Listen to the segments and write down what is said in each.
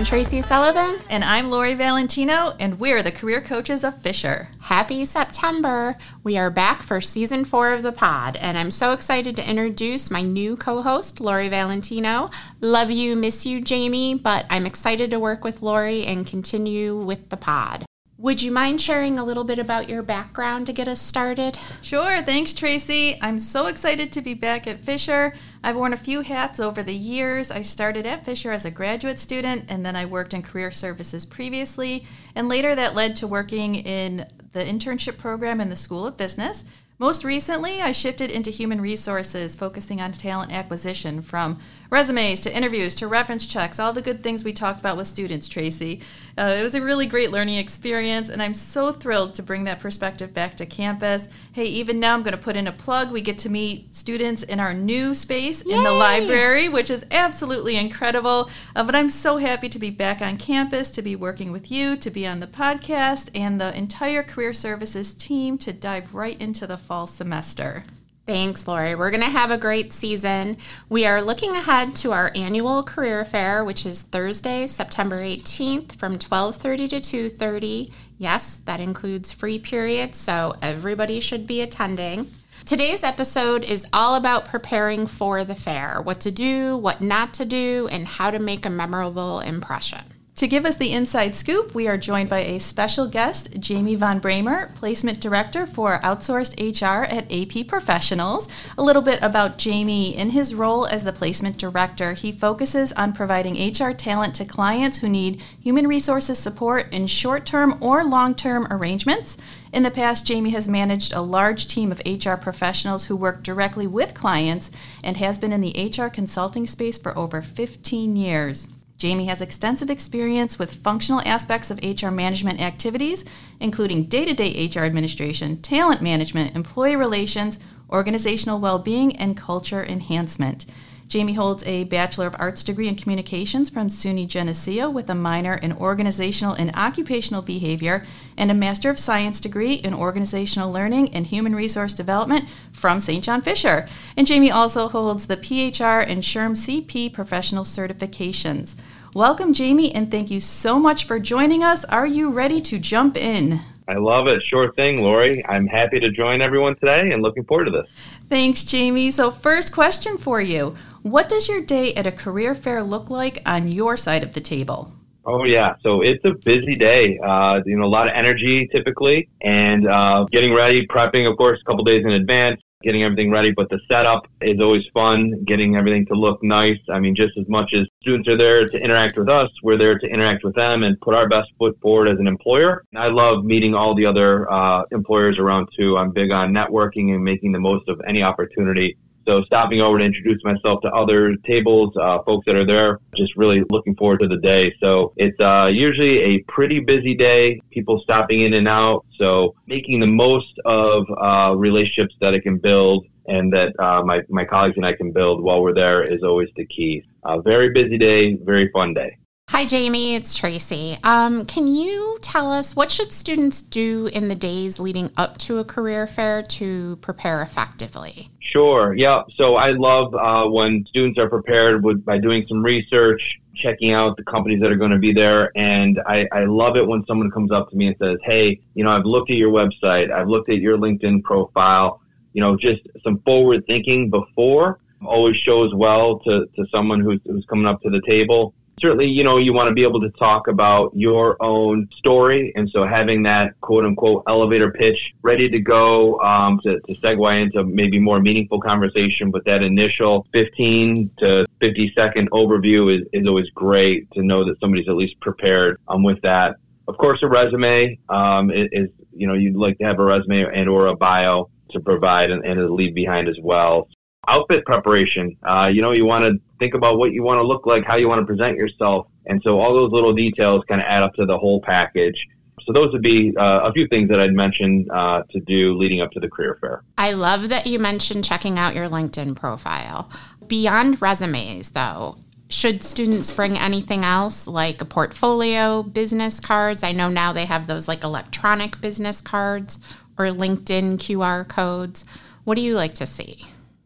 Tracy Sullivan. And I'm Lori Valentino, and we're the career coaches of Fisher. Happy September. We are back for season 4 of the pod, and I'm so excited to introduce my new co-host, Lori Valentino. Love you, miss you, Jamie, but I'm excited to work with Lori and continue with the pod. Would you mind sharing a little bit about your background to get us started? Sure, thanks, Tracy. I'm so excited to be back at Fisher. I've worn a few hats over the years. I started at Fisher as a graduate student, and then I worked in career services previously, and later that led to working in the internship program in the School of Business. Most recently, I shifted into human resources, focusing on talent acquisition, from resumes to interviews to reference checks, all the good things we talked about with students, Tracy. It was a really great learning experience, and I'm so thrilled to bring that perspective back to campus. Hey, even now I'm going to put in a plug. We get to meet students in our new space in the library, which is absolutely incredible. But I'm so happy to be back on campus, to be working with you, to be on the podcast, and the entire career services team to dive right into the fall semester. Thanks, Lori. We're going to have a great season. We are looking ahead to our annual career fair, which is Thursday, September 18th from 12:30 to 2:30. Yes, that includes free periods, so everybody should be attending. Today's episode is all about preparing for the fair, what to do, what not to do, and how to make a memorable impression. To give us the inside scoop, we are joined by a special guest, Jamie Von Bramer, Placement Director for Outsourced HR at AP Professionals. A little bit about Jamie. In his role as the Placement Director, he focuses on providing HR talent to clients who need human resources support in short-term or long-term arrangements. In the past, Jamie has managed a large team of HR professionals who work directly with clients and has been in the HR consulting space for over 15 years. Jamie has extensive experience with functional aspects of HR management activities, including day-to-day HR administration, talent management, employee relations, organizational well-being, and culture enhancement. Jamie holds a Bachelor of Arts degree in Communications from SUNY Geneseo with a minor in Organizational and Occupational Behavior and a Master of Science degree in Organizational Learning and Human Resource Development from St. John Fisher. And Jamie also holds the PHR and SHRM CP professional certifications. Welcome, Jamie, and thank you so much for joining us. Are you ready to jump in? I love it. Sure thing, Lori. I'm happy to join everyone today and looking forward to this. Thanks, Jamie. So first question for you. What does your day at a career fair look like on your side of the table? Oh, yeah. So it's a busy day. A lot of energy typically, and getting ready, prepping, of course, a couple days in advance, getting everything ready. But the setup is always fun, getting everything to look nice. I mean, just as much as students are there to interact with us, we're there to interact with them and put our best foot forward as an employer. And I love meeting all the other employers around, too. I'm big on networking and making the most of any opportunity. So stopping over to introduce myself to other tables, folks that are there, just really looking forward to the day. So it's usually a pretty busy day, people stopping in and out. So making the most of relationships that I can build and that my colleagues and I can build while we're there is always the key. Very busy day, very fun day. Hi, Jamie. It's Tracy. Can you tell us what should students do in the days leading up to a career fair to prepare effectively? Sure. Yeah. So I love when students are prepared by doing some research, checking out the companies that are going to be there. And I love it when someone comes up to me and says, hey, I've looked at your website. I've looked at your LinkedIn profile. Just some forward thinking before always shows well to someone who's coming up to the table. Certainly, you want to be able to talk about your own story. And so having that quote unquote elevator pitch ready to go to segue into maybe more meaningful conversation. But that initial 15 to 50 second overview is always great to know that somebody's at least prepared with that. Of course, a resume is you'd like to have a resume and or a bio to provide and a leave behind as well. Outfit preparation, you want to think about what you want to look like, how you want to present yourself. And so all those little details kind of add up to the whole package. So those would be a few things that I'd mention to do leading up to the career fair. I love that you mentioned checking out your LinkedIn profile. Beyond resumes, though, should students bring anything else like a portfolio, business cards? I know now they have those like electronic business cards or LinkedIn QR codes. What do you like to see?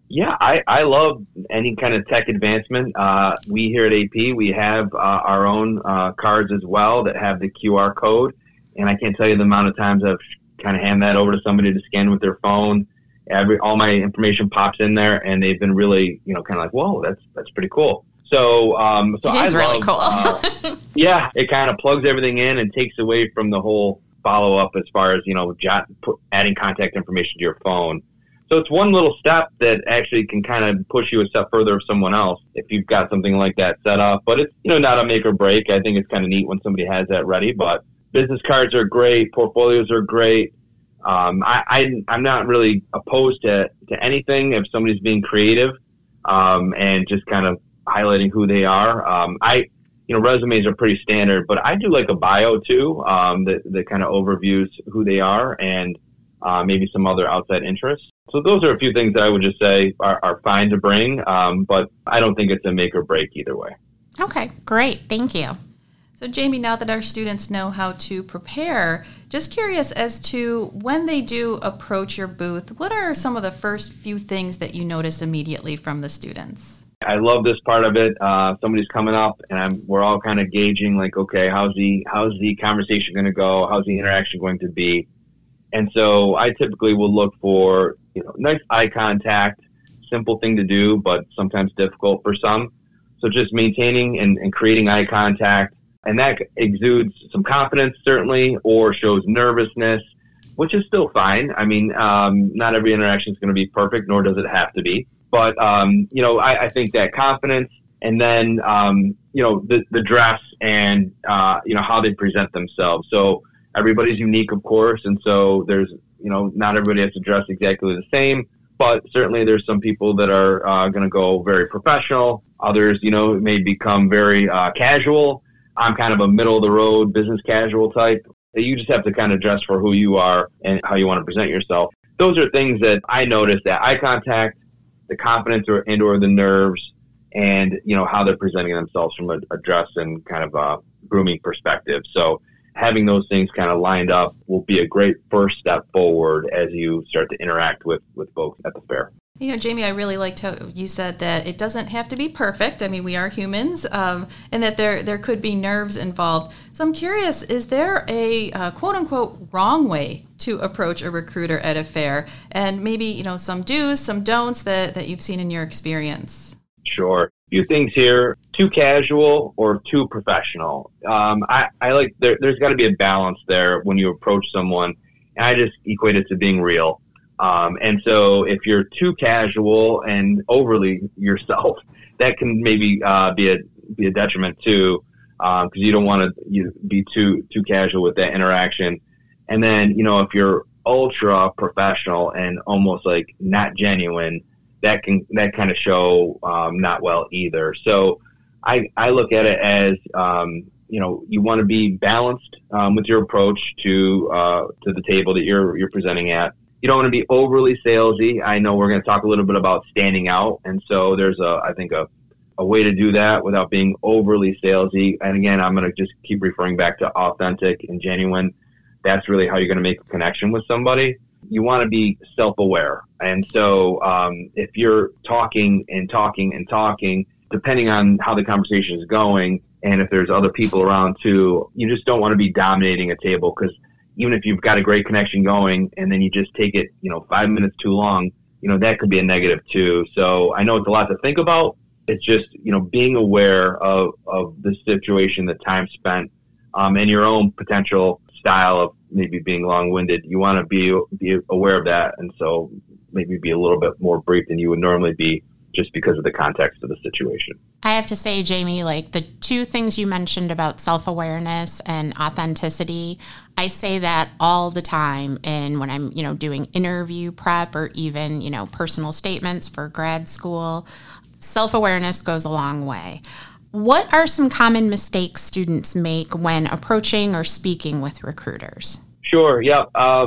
Yeah, I love any kind of tech advancement. We here at AP, we have our own cards as well that have the QR code. And I can't tell you the amount of times I've kind of hand that over to somebody to scan with their phone. All my information pops in there, and they've been really, kind of like, whoa, that's pretty cool. So it is really cool. Yeah, it kind of plugs everything in and takes away from the whole follow up as far as, adding contact information to your phone. So it's one little step that actually can kind of push you a step further of someone else if you've got something like that set up. But it's, not a make or break. I think it's kind of neat when somebody has that ready. But business cards are great. Portfolios are great. I'm not really opposed to anything if somebody's being creative and just kind of highlighting who they are. Resumes are pretty standard, but I do like a bio too that kind of overviews who they are and maybe some other outside interests. So those are a few things that I would just say are fine to bring, but I don't think it's a make or break either way. Okay, great. Thank you. So Jamie, now that our students know how to prepare, just curious as to when they do approach your booth, what are some of the first few things that you notice immediately from the students? I love this part of it. Somebody's coming up and we're all kind of gauging like, okay, how's the conversation going to go? How's the interaction going to be? And so I typically will look for, nice eye contact, simple thing to do, but sometimes difficult for some. So just maintaining and creating eye contact. And that exudes some confidence, certainly, or shows nervousness, which is still fine. I mean, not every interaction is going to be perfect, nor does it have to be. But, I think that confidence and then, the dress and, how they present themselves. So everybody's unique, of course. And so there's, not everybody has to dress exactly the same. But certainly there's some people that are going to go very professional. Others, may become very casual. I'm kind of a middle-of-the-road business casual type. You just have to kind of dress for who you are and how you want to present yourself. Those are things that I notice, that eye contact, the confidence or the nerves, and, how they're presenting themselves from a dress and kind of a grooming perspective. So having those things kind of lined up will be a great first step forward as you start to interact with folks at the fair. Jamie, I really liked how you said that it doesn't have to be perfect. I mean, we are humans, and that there could be nerves involved. So I'm curious, is there a quote-unquote wrong way to approach a recruiter at a fair? And maybe, some do's, some don'ts that you've seen in your experience? Sure. A few things here. Too casual or too professional. I like there's got to be a balance there when you approach someone, and I just equate it to being real. And so if you're too casual and overly yourself, that can maybe be a detriment too, because you don't want to be too casual with that interaction. And then, if you're ultra professional and almost like not genuine, that kind of show not well either. So I look at it as you want to be balanced with your approach to the table that you're presenting at. You don't want to be overly salesy. I know we're going to talk a little bit about standing out. And so there's I think a way to do that without being overly salesy. And again, I'm going to just keep referring back to authentic and genuine. That's really how you're going to make a connection with somebody. You want to be self-aware. And so if you're talking and talking and talking, depending on how the conversation is going, and if there's other people around too, you just don't want to be dominating a table, because even if you've got a great connection going and then you just take it, 5 minutes too long, that could be a negative too. So I know it's a lot to think about. It's just, being aware of the situation, the time spent, and your own potential style of maybe being long-winded. You want to be aware of that. And so maybe be a little bit more brief than you would normally be, just because of the context of the situation. I have to say, Jamie, like the two things you mentioned about self-awareness and authenticity, I say that all the time. And when I'm, doing interview prep or even, personal statements for grad school, self-awareness goes a long way. What are some common mistakes students make when approaching or speaking with recruiters? Sure. Yeah.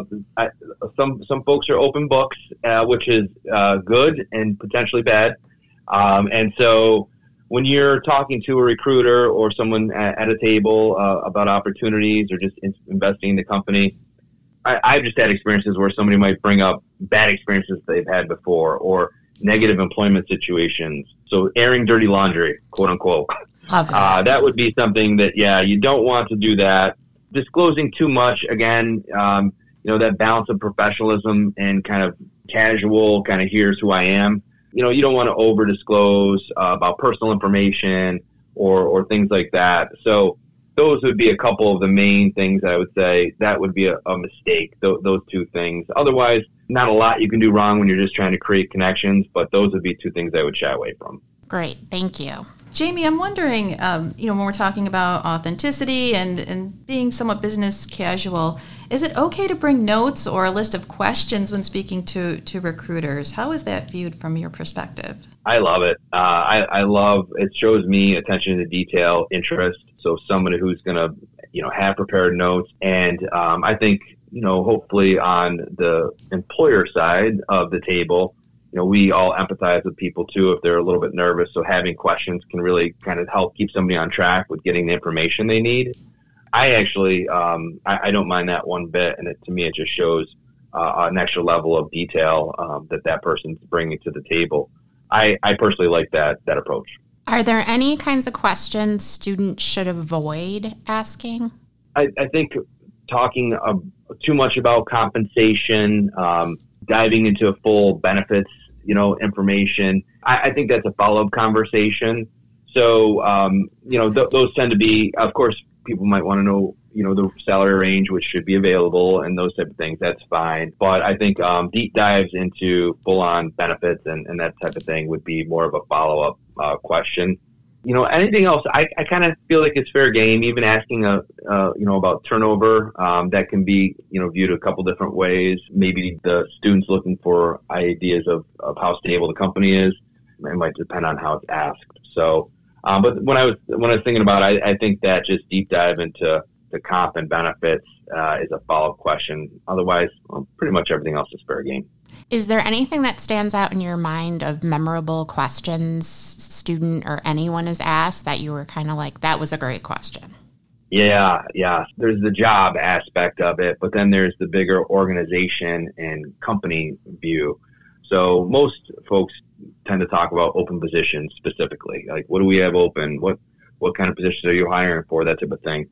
Some folks are open books, which is good and potentially bad. And so when you're talking to a recruiter or someone at a table about opportunities or just investing in the company, I've just had experiences where somebody might bring up bad experiences they've had before, or negative employment situations. So airing dirty laundry, quote unquote. Love that. That would be something that, you don't want to do that. Disclosing too much, again, that balance of professionalism and kind of casual, kind of here's who I am. You don't want to over disclose about personal information or things like that. So those would be a couple of the main things I would say that would be a mistake, those two things. Otherwise, not a lot you can do wrong when you're just trying to create connections, but those would be two things I would shy away from. Great. Thank you. Jamie, I'm wondering, when we're talking about authenticity and being somewhat business casual, is it okay to bring notes or a list of questions when speaking to recruiters? How is that viewed from your perspective? I love it. I love, it shows me attention to detail, interest. So someone who's going to, have prepared notes. And I think, hopefully on the employer side of the table, we all empathize with people too if they're a little bit nervous. So having questions can really kind of help keep somebody on track with getting the information they need. I actually, I don't mind that one bit. And to me, it just shows an extra level of detail that person's bringing to the table. I personally like that approach. Are there any kinds of questions students should avoid asking? I think talking too much about compensation, diving into a full benefits, information. I think that's a follow-up conversation. So, those tend to be, of course, people might want to know, the salary range, which should be available and those type of things. That's fine. But I think deep dives into full-on benefits and that type of thing would be more of a follow-up question. Anything else, I kind of feel like it's fair game, even asking, about turnover. That can be, viewed a couple different ways. Maybe the student's looking for ideas of how stable the company is. It might depend on how it's asked. So, but when I was thinking about it, I think that just deep dive into the comp and benefits is a follow-up question. Otherwise, pretty much everything else is fair game. Is there anything that stands out in your mind of memorable questions student or anyone has asked that you were kind of like, that was a great question? Yeah. There's the job aspect of it, but then there's the bigger organization and company view. So most folks tend to talk about open positions specifically. Like, what do we have open? What kind of positions are you hiring for? That type of thing.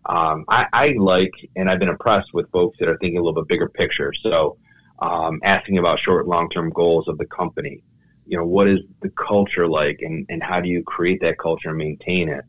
I like, and I've been impressed with folks that are thinking a little bit bigger picture. So asking about short and long-term goals of the company. What is the culture like and how do you create that culture and maintain it?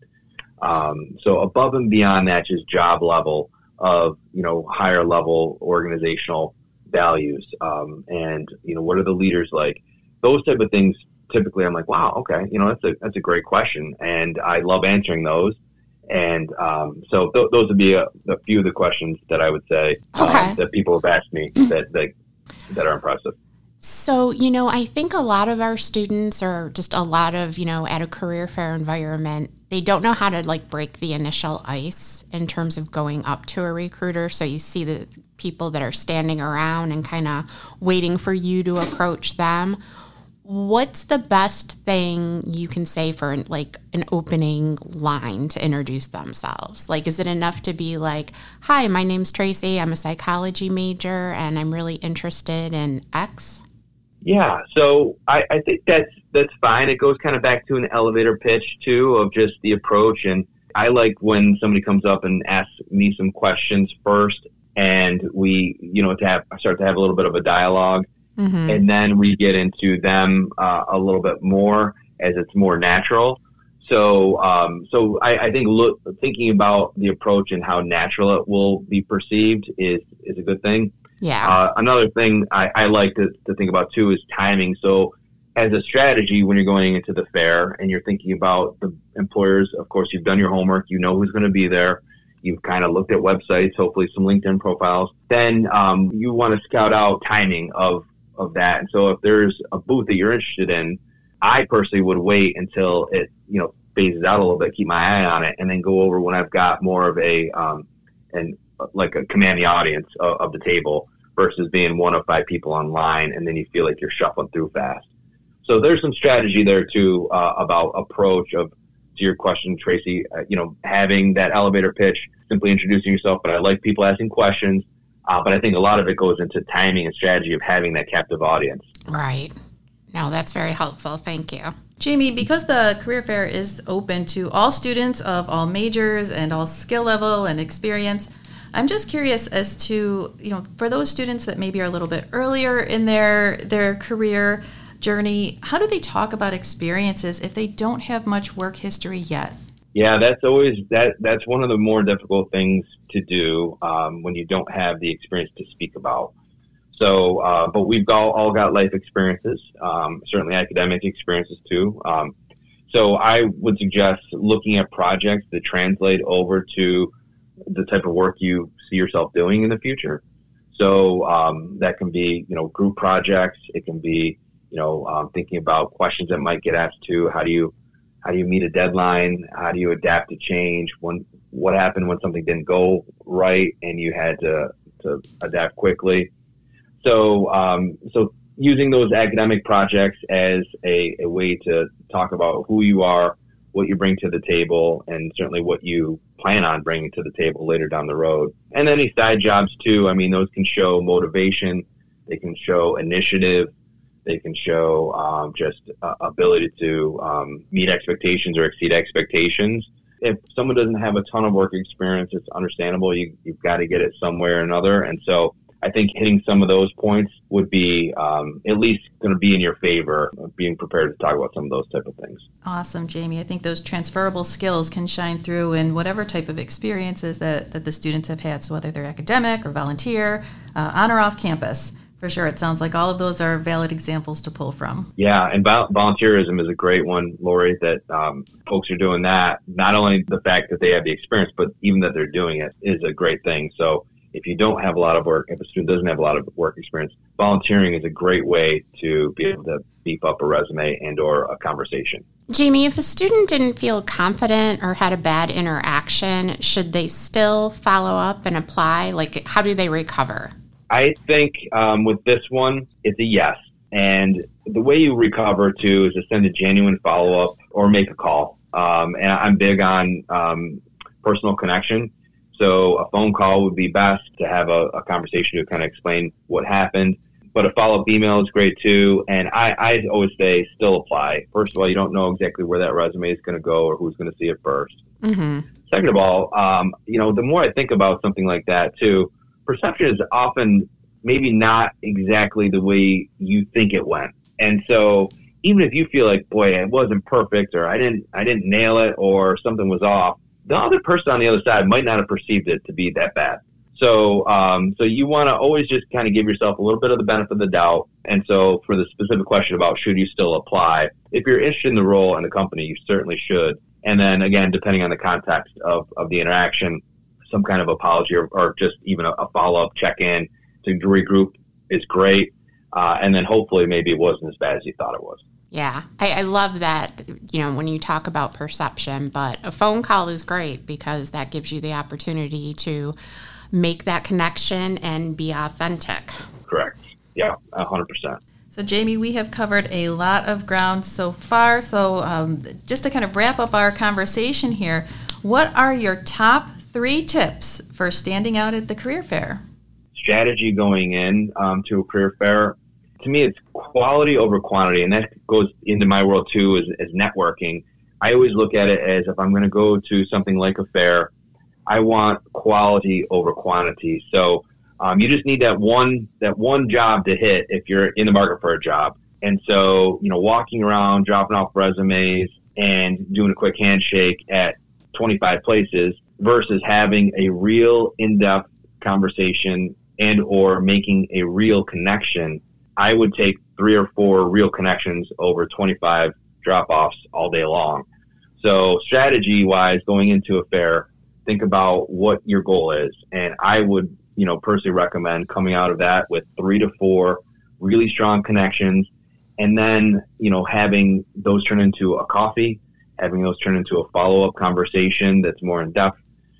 So above and beyond that, just job level of, higher level organizational values. And, what are the leaders like? Those type of things, typically I'm like, wow, okay, that's a great question. And I love answering those. And so those would be a few of the questions that I would say that people have asked me that are impressive. So, I think a lot of our students or just a lot of, at a career fair environment, they don't know how to break the initial ice in terms of going up to a recruiter. So you see the people that are standing around and kind of waiting for you to approach them. What's the best thing you can say for an opening line to introduce themselves? Is it enough to be like, hi, my name's Tracy. I'm a psychology major and I'm really interested in X? Yeah. So I think that's fine. It goes kind of back to an elevator pitch too, of just the approach. And I like when somebody comes up and asks me some questions first and we, start to have a little bit of a dialogue. Mm-hmm. And then we get into them a little bit more as it's more natural. So I think thinking about the approach and how natural it will be perceived is a good thing. Yeah. Another thing I like to think about too is timing. So as a strategy, when you're going into the fair and you're thinking about the employers, of course, you've done your homework, who's going to be there. You've kind of looked at websites, hopefully some LinkedIn profiles. Then you want to scout out timing of that. And so if there's a booth that you're interested in, I personally would wait until it, phases out a little bit, keep my eye on it, and then go over when I've got more of a command the audience of the table versus being one of 5 people online. And then you feel like you're shuffling through fast. So there's some strategy there too, about approach to your question, Tracy, having that elevator pitch, simply introducing yourself. But I like people asking questions. But I think a lot of it goes into timing and strategy of having that captive audience. Right. No, that's very helpful. Thank you. Jamie, because the career fair is open to all students of all majors and all skill level and experience, I'm just curious as to, for those students that maybe are a little bit earlier in their career journey, how do they talk about experiences if they don't have much work history yet? Yeah, that's always that's one of the more difficult things to do when you don't have the experience to speak about. So, but we've all got life experiences, certainly academic experiences too. So I would suggest looking at projects that translate over to the type of work you see yourself doing in the future. So that can be, group projects. It can be, thinking about questions that might get asked to. How do you meet a deadline? How do you adapt to change? What happened when something didn't go right and you had to adapt quickly? So using those academic projects as a way to talk about who you are, what you bring to the table, and certainly what you plan on bringing to the table later down the road. And any side jobs too. I mean, those can show motivation. They can show initiative. They can show just ability to meet expectations or exceed expectations. If someone doesn't have a ton of work experience, it's understandable. You've got to get it somewhere or another. And so I think hitting some of those points would be at least going to be in your favor of being prepared to talk about some of those type of things. Awesome, Jamie. I think those transferable skills can shine through in whatever type of experiences that the students have had, so whether they're academic or volunteer, on or off campus. For sure, it sounds like all of those are valid examples to pull from. Yeah, and volunteerism is a great one, Lori, that folks are doing that. Not only the fact that they have the experience, but even that they're doing it is a great thing. So if you don't have a lot of work, if a student doesn't have a lot of work experience, volunteering is a great way to be able to beef up a resume and or a conversation. Jamie, if a student didn't feel confident or had a bad interaction, should they still follow up and apply? Like, how do they recover? I think with this one, it's a yes. And the way you recover, too, is to send a genuine follow-up or make a call. And I'm big on personal connection. So a phone call would be best to have a conversation to kind of explain what happened. But a follow-up email is great, too. And I always say still apply. First of all, you don't know exactly where that resume is going to go or who's going to see it first. Mm-hmm. Second of all, the more I think about something like that, too, perception is often maybe not exactly the way you think it went. And so even if you feel like, boy, it wasn't perfect or I didn't nail it or something was off, the other person on the other side might not have perceived it to be that bad. So so you want to always just kind of give yourself a little bit of the benefit of the doubt. And so for the specific question about should you still apply, if you're interested in the role and the company, you certainly should. And then again, depending on the context of the interaction, some kind of apology or just even a follow-up check-in to regroup is great. And then hopefully maybe it wasn't as bad as you thought it was. Yeah, I love that, when you talk about perception, but a phone call is great because that gives you the opportunity to make that connection and be authentic. Correct. Yeah, 100%. So, Jamie, we have covered a lot of ground so far. So just to kind of wrap up our conversation here, what are your top 3 tips for standing out at the career fair? Strategy going in to a career fair. To me, it's quality over quantity, and that goes into my world too as networking. I always look at it as if I'm going to go to something like a fair, I want quality over quantity. So you just need that one job to hit if you're in the market for a job. And so, walking around, dropping off resumes, and doing a quick handshake at 25 places versus having a real in-depth conversation and or making a real connection, I would take 3 or 4 real connections over 25 drop-offs all day long. So strategy-wise, going into a fair, think about what your goal is. And I would, personally recommend coming out of that with 3 to 4 really strong connections, and then, having those turn into a coffee, having those turn into a follow-up conversation that's more in-depth.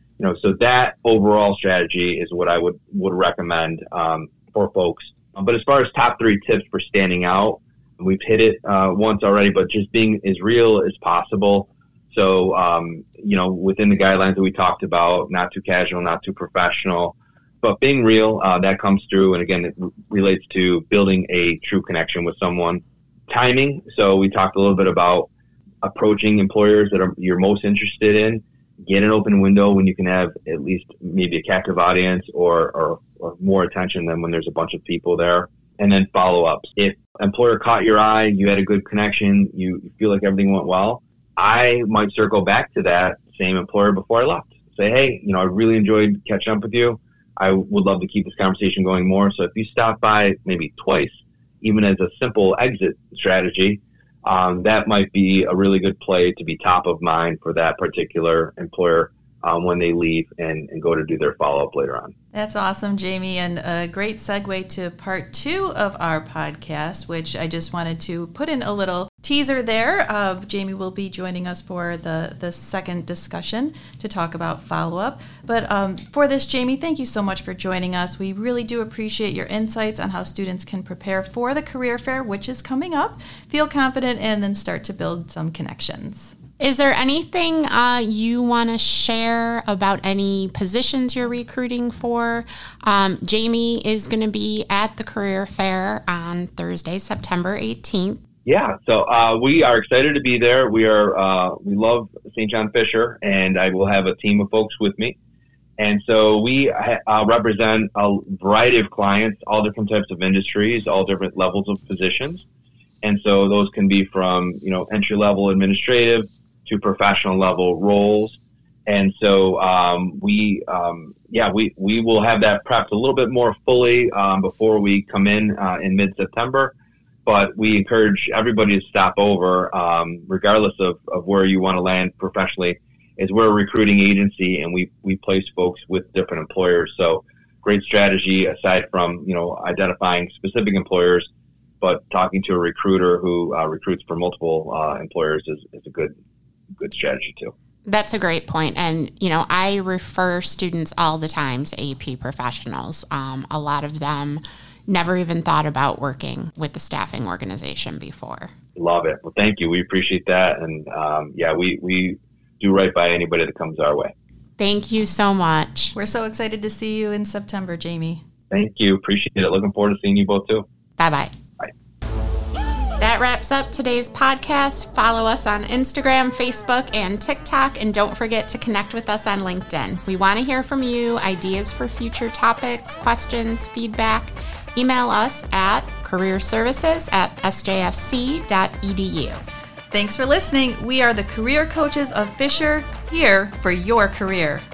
So that overall strategy is what I would recommend for folks. But as far as top 3 tips for standing out, we've hit it once already, but just being as real as possible. So, within the guidelines that we talked about, not too casual, not too professional, but being real, that comes through. And again, it relates to building a true connection with someone. timing. So we talked a little bit about approaching employers that you're most interested in. Get an open window when you can have at least maybe a captive audience or more attention than when there's a bunch of people there. And then follow-ups. If employer caught your eye, you had a good connection, you feel like everything went well, I might circle back to that same employer before I left. Say, hey, I really enjoyed catching up with you. I would love to keep this conversation going more. So if you stop by maybe twice, even as a simple exit strategy, that might be a really good play to be top of mind for that particular employer when they leave and go to do their follow-up later on. That's awesome, Jamie, and a great segue to part 2 of our podcast, which I just wanted to put in a little teaser there. Jamie will be joining us for the second discussion to talk about follow-up. But for this, Jamie, thank you so much for joining us. We really do appreciate your insights on how students can prepare for the career fair, which is coming up, feel confident, and then start to build some connections. Is there anything you want to share about any positions you're recruiting for? Jamie is going to be at the career fair on Thursday, September 18th. Yeah, so we are excited to be there. We love St. John Fisher, and I will have a team of folks with me. And so we represent a variety of clients, all different types of industries, all different levels of positions. And so those can be from, entry-level administrative to professional level roles. And so we will have that prepped a little bit more fully before we come in mid-September. But we encourage everybody to stop over, regardless of where you want to land professionally, as we're a recruiting agency and we place folks with different employers. So great strategy aside from, identifying specific employers, but talking to a recruiter who recruits for multiple employers is a good strategy too. That's a great point. And, I refer students all the time to AP professionals. A lot of them never even thought about working with the staffing organization before. Love it. Well, thank you. We appreciate that. And we do right by anybody that comes our way. Thank you so much. We're so excited to see you in September, Jamie. Thank you. Appreciate it. Looking forward to seeing you both too. Bye-bye. That wraps up today's podcast. Follow us on Instagram, Facebook, and TikTok, and don't forget to connect with us on LinkedIn. We want to hear from you, ideas for future topics, questions, feedback. Email us at careerservices@sjfc.edu. Thanks for listening. We are the career coaches of Fisher, here for your career.